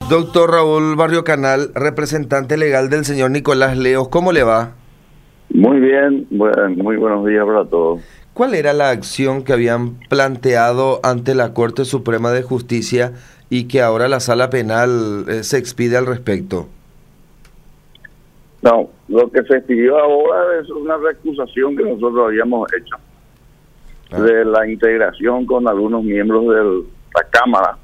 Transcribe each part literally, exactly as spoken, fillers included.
Doctor Raúl Barrio Canal, representante legal del señor Nicolás Leos, ¿cómo le va? Muy bien, bueno, muy buenos días para todos. ¿Cuál era la acción que habían planteado ante la Corte Suprema de Justicia y que ahora la Sala Penal eh, se expide al respecto? No, lo que se expidió ahora es una recusación que nosotros habíamos hecho ah. de la integración con algunos miembros de la Cámara,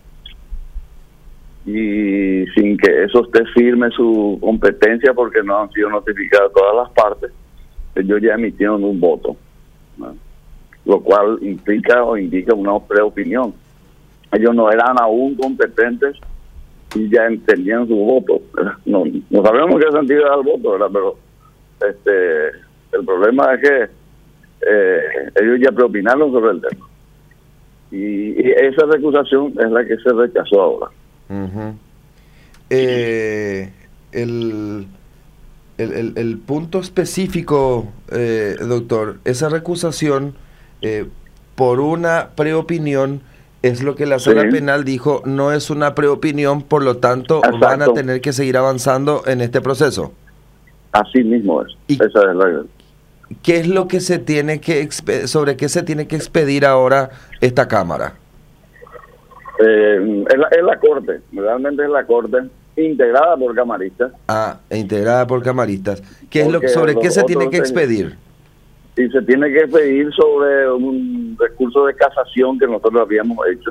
y sin que eso esté firme su competencia porque no han sido notificadas todas las partes, ellos ya emitieron un voto, ¿no? Lo cual implica o indica una preopinión. Ellos no eran aún competentes y ya entendían su voto, ¿verdad? No, no sabemos qué sentido da el voto, ¿verdad? Pero este el problema es que eh, ellos ya preopinaron sobre el tema. Y, y esa recusación es la que se rechazó ahora. Uh-huh. eh, el, el, el, el punto específico, eh, doctor, esa recusación eh, por una preopinión es lo que la Sala sí. Penal dijo, no es una preopinión, por lo tanto Exacto. van a tener que seguir avanzando en este proceso. Así mismo es. ¿Y esa es la... qué es lo que se tiene que expe- sobre qué se tiene que expedir ahora esta Cámara? Eh, es, la, es la Corte, realmente es la Corte, integrada por camaristas. Ah, integrada por camaristas. ¿Qué es lo, ¿Sobre qué se tiene que expedir? Y se tiene que expedir sobre un recurso de casación que nosotros habíamos hecho,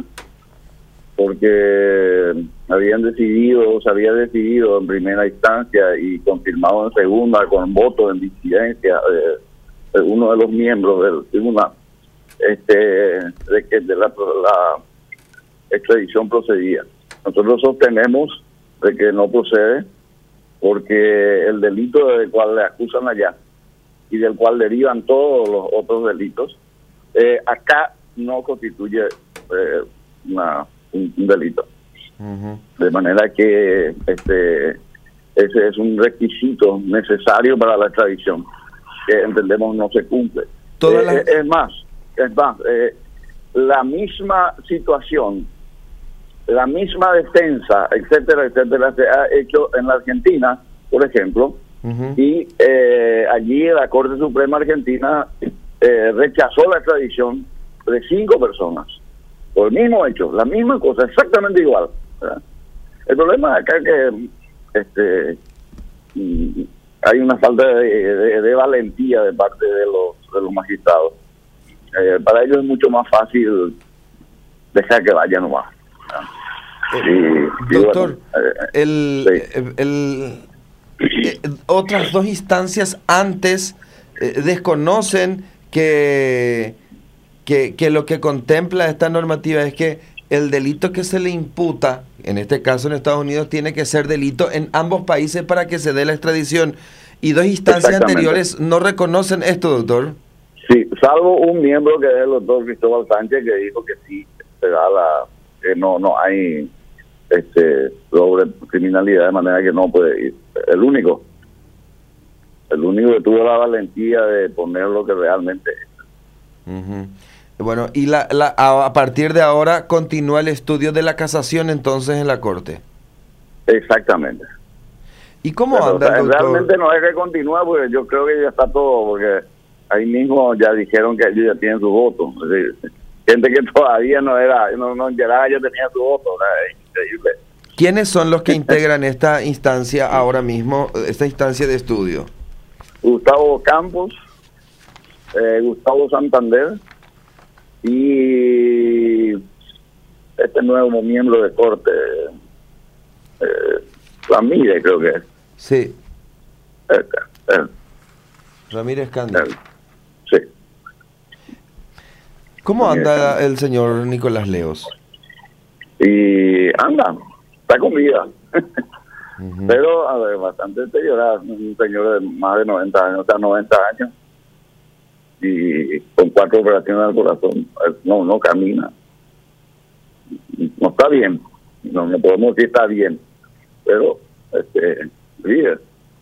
porque habían decidido, se había decidido en primera instancia y confirmado en segunda con voto en disidencia de, de uno de los miembros del tribunal, este, de que de la, la extradición procedía. Nosotros sostenemos de que no procede porque el delito del cual le acusan allá y del cual derivan todos los otros delitos, eh, acá no constituye eh, una, un, un delito. Uh-huh. De manera que este ese es un requisito necesario para la extradición, que entendemos no se cumple. Eh, la... Es más, es más, eh, la misma situación, la misma defensa, etcétera, etcétera, se ha hecho en la Argentina, por ejemplo, uh-huh. y eh, allí la Corte Suprema Argentina eh, rechazó la extradición de cinco personas por el mismo hecho, la misma cosa, exactamente igual, ¿verdad? El problema acá es que este y hay una falta de, de, de valentía de parte de los de los magistrados. Eh, para ellos es mucho más fácil dejar que vaya nomás. Eh, y, doctor, y bueno, eh, el, sí. el, el eh, otras dos instancias antes eh, desconocen que, que que lo que contempla esta normativa es que el delito que se le imputa, en este caso en Estados Unidos, tiene que ser delito en ambos países para que se dé la extradición, y dos instancias anteriores no reconocen esto, doctor. Sí, salvo un miembro que es el doctor Cristóbal Sánchez, que dijo que sí se da la que no no hay este sobre criminalidad, de manera que no puede ir. El único el único que tuvo la valentía de poner lo que realmente es. Uh-huh. Bueno, y la, la a partir de ahora continúa el estudio de la casación entonces en la Corte. Exactamente. ¿Y cómo Pero, anda, o sea, doctor? Realmente no es que continúa, porque yo creo que ya está todo, porque ahí mismo ya dijeron que ellos ya tienen su voto. Es decir, gente que todavía no era, no, no enteraba, ya tenía su voto. Es increíble. ¿Quiénes son los que integran esta instancia ahora mismo, esta instancia de estudio? Gustavo Campos, eh, Gustavo Santander y este nuevo miembro de corte, eh, Ramírez, creo que es. Sí. Este, él. Ramírez Cándido. Sí. ¿Cómo anda el señor Nicolás Leos? Y anda, está con vida. Uh-huh. Pero, a ver, bastante deteriorado. Un señor de más de noventa años, hasta noventa años. Y con cuatro operaciones al corazón. No, no camina. No está bien. No, no podemos decir está bien. Pero, este, vive.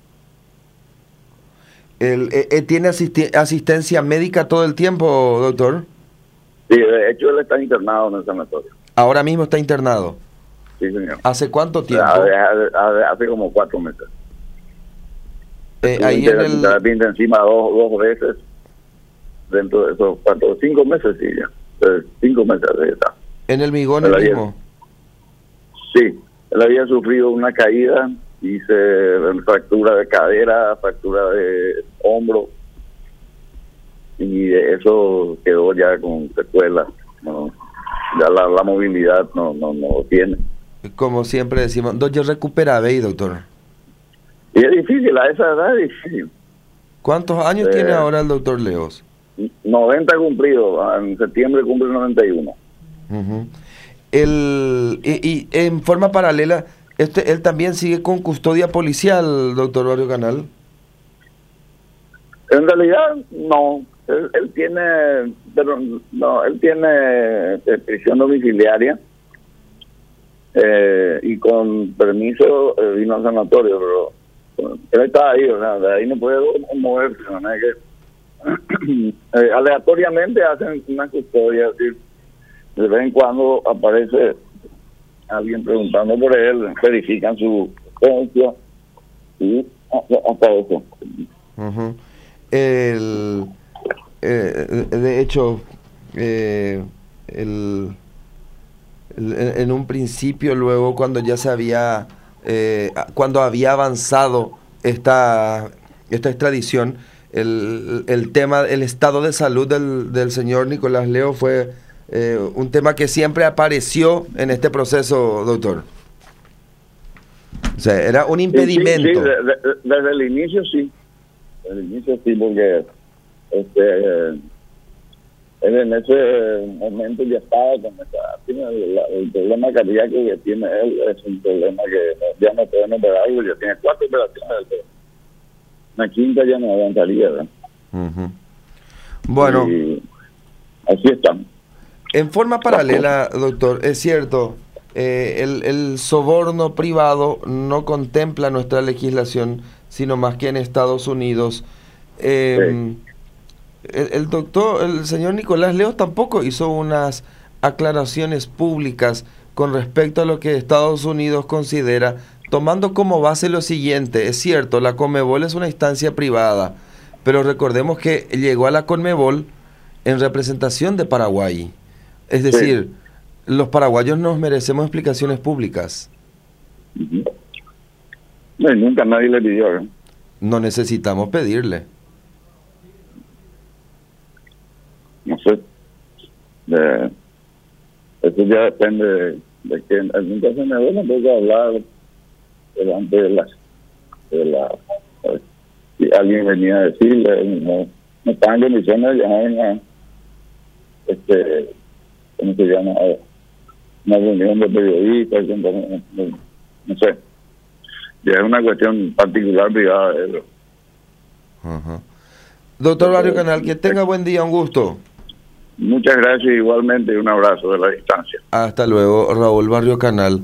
El, eh, ¿Tiene asisti- asistencia médica todo el tiempo, doctor? Sí, de hecho él está internado en el sanatorio. Ahora mismo está internado. sí, señor. ¿Hace cuánto tiempo? Hace, hace, hace como cuatro meses. Eh, ahí en el... terapia intensiva dos, dos veces dentro de esos cuatro, cinco meses, sí, ya. Eh, cinco meses de esa. ¿En el Migón el mismo? Sí, él había sufrido una caída, hice fractura de cadera, fractura de hombro, y eso quedó ya con secuelas, ¿no? Ya la, la movilidad no no no lo tiene. Como siempre decimos, doctor, recupera, ¿veis, doctor? Y es difícil, a esa edad es difícil. ¿Cuántos años eh, tiene ahora el doctor Leos? noventa cumplido, en septiembre cumple noventa y uno. Uh-huh. el, y, y en forma paralela, este él también sigue con custodia policial, doctor Barrio Canal. En realidad, no. Él, él tiene, pero no, él tiene eh, prisión domiciliaria eh, y con permiso eh, vino al sanatorio, pero bueno, él está ahí, o sea, de ahí no puede moverse, ¿no? Es que eh, aleatoriamente hacen una custodia, es decir, de vez en cuando aparece alguien preguntando por él, verifican su presencia y hasta eso. Uh-huh. El, eh, de hecho, eh, el, el, en un principio, luego cuando ya se había, eh, cuando había avanzado esta, esta extradición, el, el tema, el estado de salud del, del señor Nicolás Leo fue eh, un tema que siempre apareció en este proceso, doctor. O sea, era un impedimento. Sí, sí, sí, desde, desde el inicio sí. Desde el inicio sí, porque este, él en ese momento ya estaba con esa, tiene el, el problema cardíaco que tiene él, es un problema que ya no podemos operarlo, ya tiene cuatro operaciones, una quinta ya no aguantaría, ¿verdad? Uh-huh. Bueno, y así estamos. En forma paralela, doctor, es cierto, eh, el, el soborno privado no contempla nuestra legislación, sino más que en Estados Unidos. Eh, sí. el, el doctor, el señor Nicolás Leos tampoco hizo unas aclaraciones públicas con respecto a lo que Estados Unidos considera, tomando como base lo siguiente: es cierto, la Conmebol es una instancia privada, pero recordemos que llegó a la Conmebol en representación de Paraguay. Es decir, sí. Los paraguayos nos merecemos explicaciones públicas. Uh-huh. No, nunca nadie le pidió, ¿eh? No necesitamos pedirle. No sé. De, eso ya depende de, de que nunca se me ve, no puedo hablar delante de las... De la, si alguien venía a decirle, no, no están en condiciones de llamar una... Este, ¿cómo se llama? Una reunión de periodistas, no, no, no sé. Ya es una cuestión particular privada de eso. Uh-huh. Doctor Barrio Canal, que tenga buen día, un gusto. Muchas gracias, igualmente, y un abrazo de la distancia. Hasta luego, Raúl Barrio Canal.